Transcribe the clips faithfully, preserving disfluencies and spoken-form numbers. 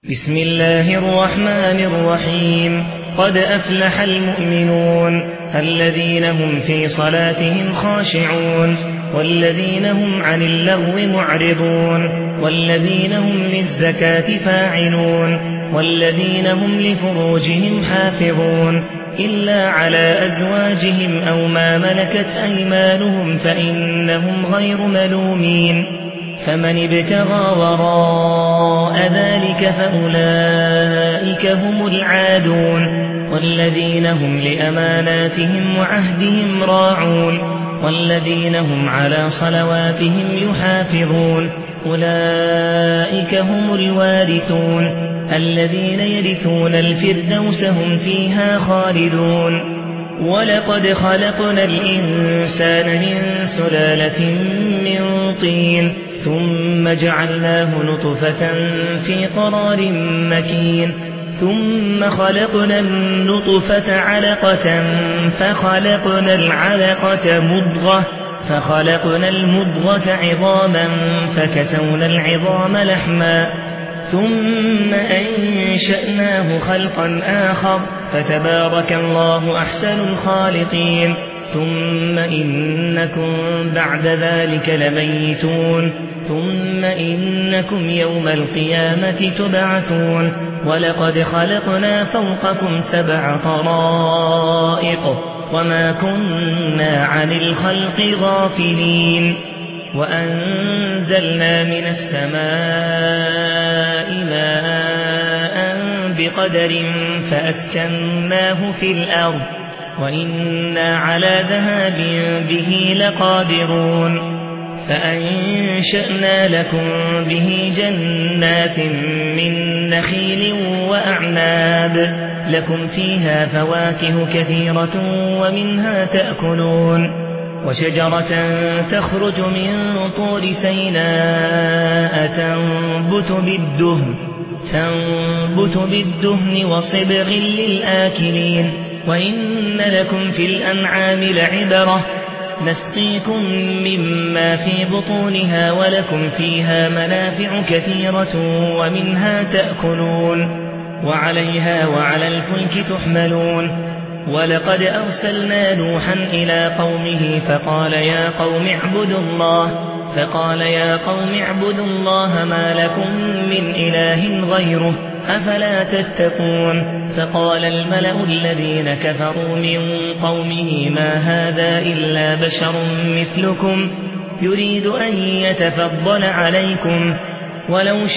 بسم الله الرحمن الرحيم. قد أفلح المؤمنون الذين هم في صلاتهم خاشعون والذين هم عن اللغو معرضون والذين هم للزكاة فاعلون والذين هم لفروجهم حافظون إلا على أزواجهم أو ما ملكت أيمانهم فإنهم غير ملومين. فمن ابتغى وراء ذلك فأولئك هم العادون والذين هم لأماناتهم وعهدهم راعون والذين هم على صلواتهم يحافظون أولئك هم الوارثون الذين يرثون الفردوس هم فيها خالدون. ولقد خلقنا الإنسان من سلالة من طين ثم جعلناه نطفة في قرار مكين ثم خلقنا النطفة علقة فخلقنا العلقة مضغة فخلقنا المضغة عظاما فكسونا العظام لحما ثم أنشأناه خلقا آخر فتبارك الله أحسن الخالقين. ثم إنكم بعد ذلك لميتون ثم إنكم يوم القيامة تبعثون. ولقد خلقنا فوقكم سبع طرائق وما كنا عن الخلق غافلين. وأنزلنا من السماء ماء بقدر فأسكناه في الأرض وإنا على ذهاب به لقادرون. فأنشأنا لكم به جنات من نخيل وأعناب لكم فيها فواكه كثيرة ومنها تأكلون وشجرة تخرج من طور سيناء تنبت بالدهن تنبت بالدهن وصبغ للآكلين. وإن لكم في الأنعام لعبرة نسقيكم مما في بطونها ولكم فيها منافع كثيرة ومنها تأكلون وعليها وعلى الفلك تحملون. ولقد أرسلنا نوحا إلى قومه فقال يا قوم اعبدوا الله فقال يا قوم اعبدوا الله ما لكم من إله غيره أفلا تتقون. فقال الملأ الذين كفروا من قومه ما هذا إلا بشر مثلكم يريد أن يتفضل عليكم ولو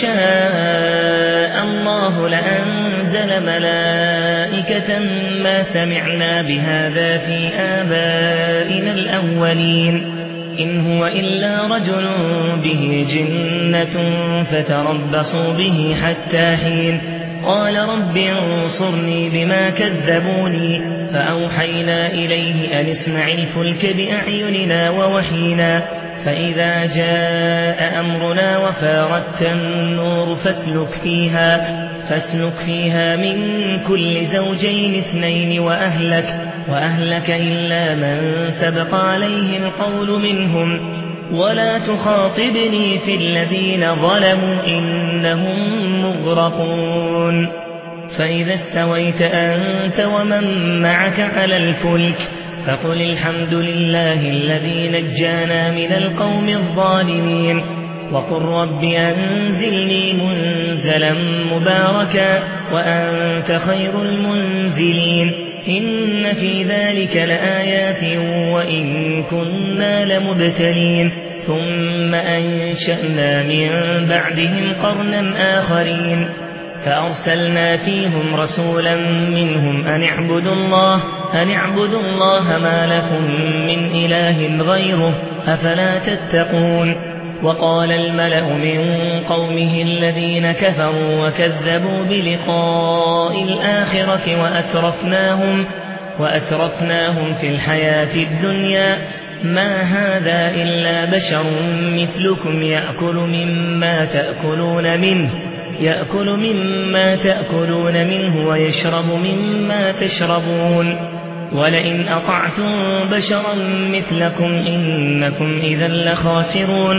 شاء الله لأنزل ملائكة ما سمعنا بهذا في آبائنا الأولين إن هو إلا رجل به جنة فتربصوا به حتى حين. قال رب انصرني بما كذبوني فأوحينا إليه أن اصنع الفلك بأعيننا ووحينا فإذا جاء أمرنا وفاردت النور فاسلك فيها فاسلك فيها من كل زوجين اثنين وأهلك وأهلك إلا من سبق عليه القول منهم ولا تخاطبني في الذين ظلموا إنهم مغرقون. فإذا استويت أنت ومن معك على الفلك فقل الحمد لله الذي نجانا من القوم الظالمين وقل رب أنزلني منزلا مباركا وأنت خير المنزلين. إن في ذلك لآيات وإن كنا لمبتلين. ثم أنشأنا من بعدهم قرنا آخرين فأرسلنا فيهم رسولا منهم أن اعبدوا الله أن اعبدوا الله ما لكم من إله غيره أفلا تتقون. وقال الملأ من قومه الذين كفروا وكذبوا بلقاء الآخرة وأترفناهم, وأترفناهم في الحياة الدنيا ما هذا إلا بشر مثلكم يأكل مما تأكلون منه يأكل مما تأكلون منه ويشرب مما تشربون ولئن أطعتم بشرا مثلكم إنكم إذا لخاسرون.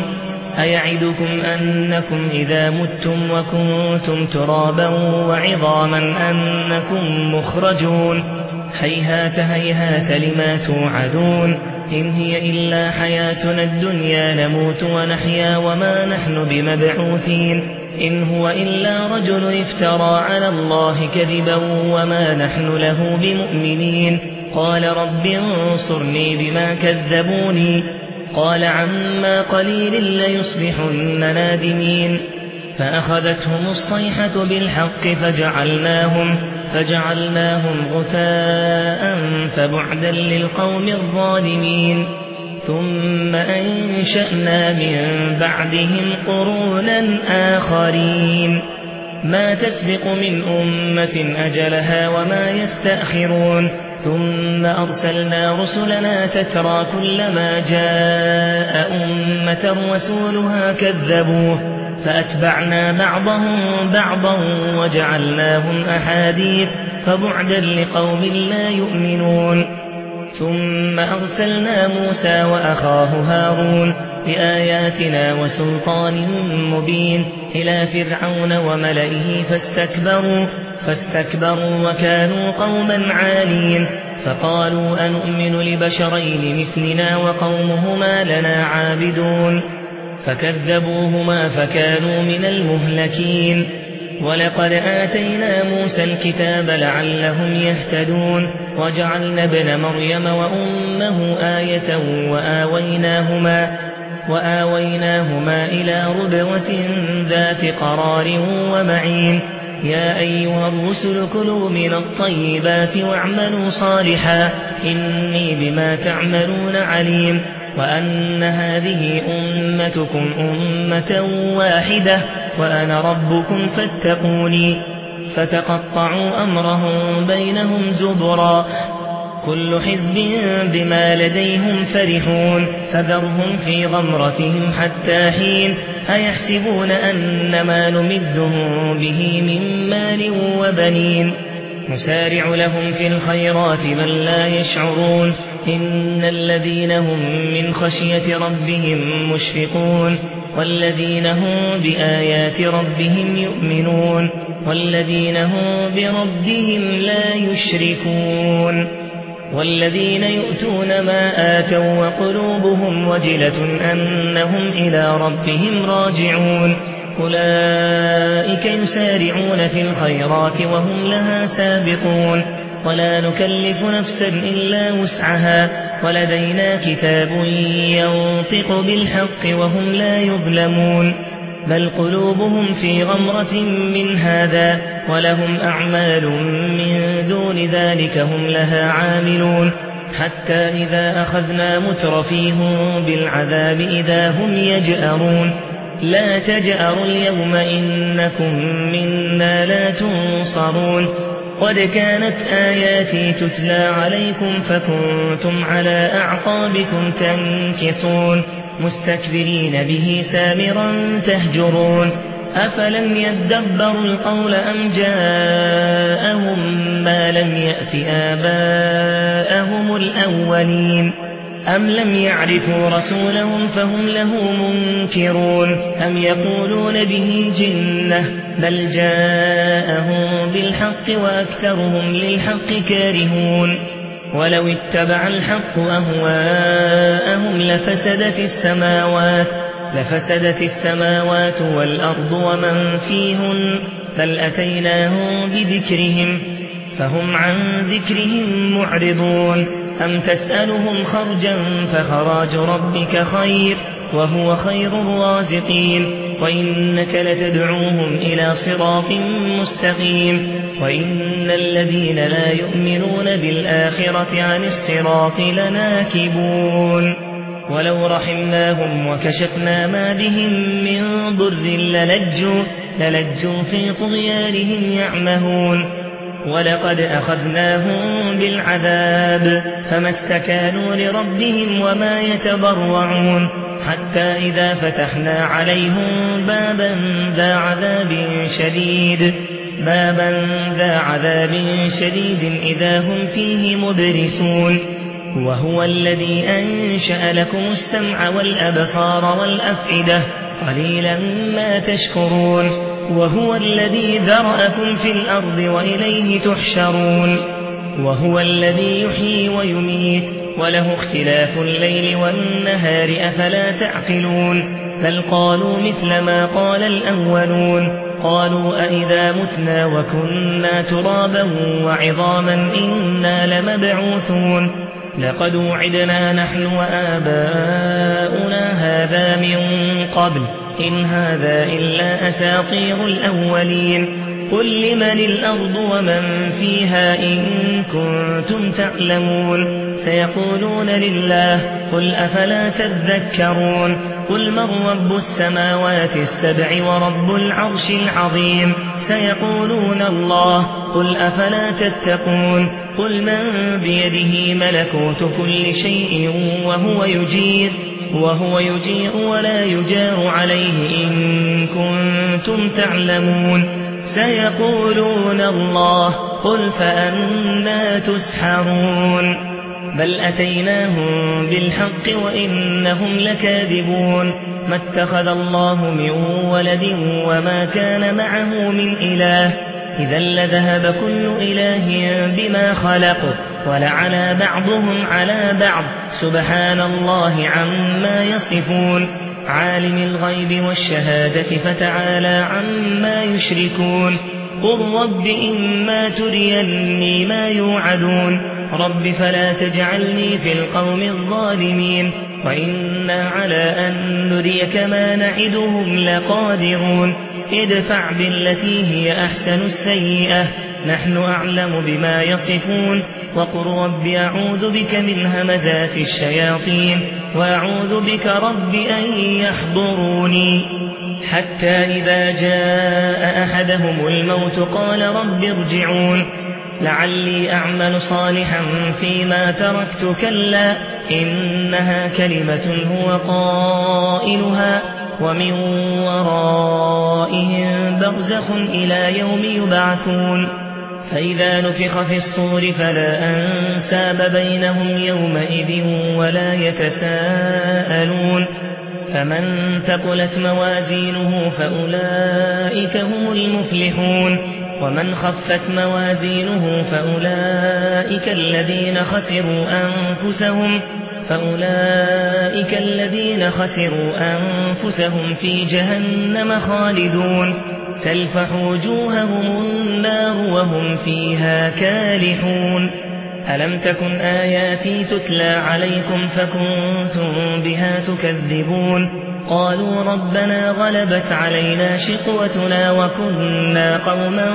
أيعدكم أنكم إذا متم وكنتم ترابا وعظاما أنكم مخرجون هيهات هيهات لما توعدون إن هي إلا حياتنا الدنيا نموت ونحيا وما نحن بمبعوثين إن هو إلا رجل افترى على الله كذبا وما نحن له بمؤمنين قال رب انصرني بما كذبوني قال عما قليل ليصبحن نادمين فأخذتهم الصيحة بالحق فجعلناهم فجعلناهم غثاء فبعدا للقوم الظالمين ثم أنشأنا من بعدهم قرونا آخرين ما تسبق من أمة أجلها وما يستأخرون ثم أرسلنا رسلنا تترى كلما جاء أمة رسولها كذبوه فأتبعنا بعضهم بعضا وجعلناهم أحاديث فبعدا لقوم لا يؤمنون ثم أرسلنا موسى وأخاه هارون بآياتنا وسلطان مبين إلى فرعون وملئه فاستكبروا فاستكبروا وكانوا قوما عالين فقالوا أنؤمن لبشرين مثلنا وقومهما لنا عابدون فكذبوهما فكانوا من المهلكين ولقد آتينا موسى الكتاب لعلهم يهتدون وجعلنا ابن مريم وأمه آية وآويناهما, وآويناهما إلى ربوة ذات قرار ومعين يا أيها الرسل كلوا من الطيبات واعملوا صالحا إني بما تعملون عليم وأن هذه أمتكم أمة واحدة وأنا ربكم فاتقوني فتقطعوا أمرهم بينهم زبرا كل حزب بما لديهم فرحون فذرهم في غمرتهم حتى حين أيحسبون أن ما نمدهم به من مال وبنين نسارع لهم في الخيرات بل لا يشعرون إن الذين هم من خشية ربهم مشفقون والذين هم بآيات ربهم يؤمنون والذين هم بربهم لا يشركون والذين يؤتون ما آتوا وقلوبهم وجلة أنهم إلى ربهم راجعون أولئك يسارعون في الخيرات وهم لها سابقون ولا نكلف نفسا إلا وسعها ولدينا كتاب ينطق بالحق وهم لا يظلمون بل قلوبهم في غمرة من هذا ولهم أعمال من دون ذلك هم لها عاملون حتى إذا أخذنا مترفيهم بالعذاب إذا هم يجأرون لا تجأروا اليوم إنكم منا لا تنصرون قد كانت آياتي تتلى عليكم فكنتم على أعقابكم تنكصون مستكبرين به سامرا تهجرون أفلم يدبروا القول أم جاءهم ما لم يأت آباءهم الأولين أم لم يعرفوا رسولهم فهم له منكرون أم يقولون به جنة بل جاءهم بالحق وأكثرهم للحق كارهون ولو اتبع الحق أهواءهم لفسدت السماوات لفسدت السماوات والأرض ومن فيهن بل أتيناهم بذكرهم فهم عن ذكرهم معرضون أم تسألهم خرجا فخراج ربك خير وهو خير الرازقين وإنك لتدعوهم إلى صراط مستقيم وإن الذين لا يؤمنون بالآخرة عن الصراط لناكبون ولو رحمناهم وكشفنا ما بهم من ضر للجوا, للجوا في طغيانهم يعمهون ولقد أخذناهم بالعذاب فما استكانوا لربهم وما يتضرعون حتى إذا فتحنا عليهم بابا ذا عذاب شديد بابا ذا عذاب شديد إذا هم فيه مبرسون وهو الذي أنشأ لكم السمع والأبصار والأفئدة قليلا ما تشكرون وهو الذي ذرأكم في الأرض وإليه تحشرون وهو الذي يحيي ويميت وله اختلاف الليل والنهار أفلا تعقلون بل قالوا مثل ما قال الأولون قالوا أئذا متنا وكنا ترابا وعظاما إنا لمبعوثون لقد وعدنا نحن وآباؤنا هذا من قبل إن هذا إلا أساطير الأولين قل لمن الأرض ومن فيها إن كنتم تعلمون سيقولون لله قل أفلا تذكرون قل من رب السماوات السبع ورب العرش العظيم سيقولون الله قل أفلا تتقون قل من بيده ملكوت كل شيء وهو يجير وهو يجير ولا يجار عليه إن كنتم تعلمون سيقولون الله قل فأنا تسحرون بل أتيناهم بالحق وإنهم لكاذبون ما اتخذ الله من ولد وما كان معه من إله إذا لذهب كل إله بما خلق ولعلى بعضهم على بعض سبحان الله عما يصفون عالم الغيب والشهادة فتعالى عما يشركون قل رب إما تريني ما يوعدون رب فلا تجعلني في القوم الظالمين وإنا على أن نريك ما نعدهم لقادرون ادفع بالتي هي أحسن السيئة نحن أعلم بما يصفون وقل رب أعوذ بك من همزات الشياطين وأعوذ بك رب أن يحضروني حتى إذا جاء أحدهم الموت قال رب ارجعون لعلي أعمل صالحا فيما تركت كلا إنها كلمة هو قائلها ومن ورائهم برزخ إلى يوم يبعثون فإذا نفخ في الصور فلا أنساب بينهم يومئذ ولا يتساءلون فمن ثقلت موازينه فأولئك هم المفلحون ومن خفت موازينه فأولئك الذين خسروا أنفسهم فأولئك الذين خسروا أنفسهم في جهنم خالدون تلفح وجوههم النار وهم فيها كالحون ألم تكن آياتي تتلى عليكم فكنتم بها تكذبون قالوا ربنا غلبت علينا شقوتنا وكنا قوما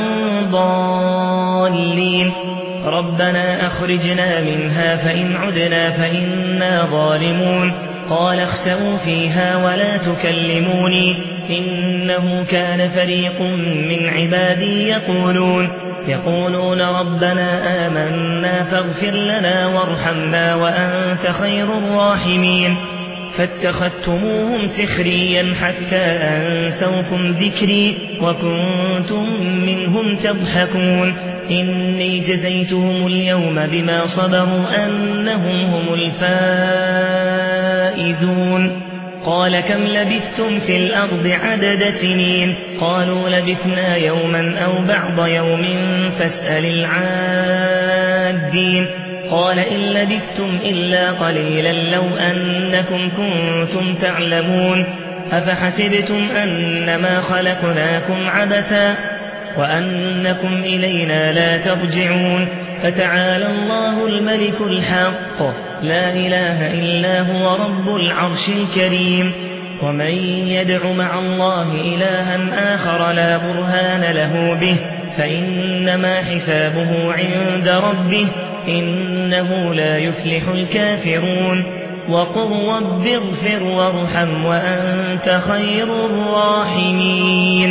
ضالين ربنا أخرجنا منها فإن عدنا فإنا ظالمون قال اخسئوا فيها ولا تكلموني إنه كان فريق من عبادي يقولون يقولون ربنا آمنا فاغفر لنا وارحمنا وأنت خير الراحمين فاتخذتموهم سخريا حتى أنسوكم ذكري وكنتم منهم تضحكون إني جزيتهم اليوم بما صبروا أنهم هم الفائزون قال كم لبثتم في الأرض عدد سنين قالوا لبثنا يوما أو بعض يوم فاسأل العادين قال إن لبثتم إلا قليلا لو أنكم كنتم تعلمون أفحسبتم أنما خلقناكم عبثا وأنكم إلينا لا ترجعون فتعالى الله الملك الحق لا إله إلا هو رب العرش الكريم ومن يدع مع الله إلها آخر لا برهان له به فإنما حسابه عند ربه إنه لا يفلح الكافرون وقل رب اغفر وارحم وأنت خير الراحمين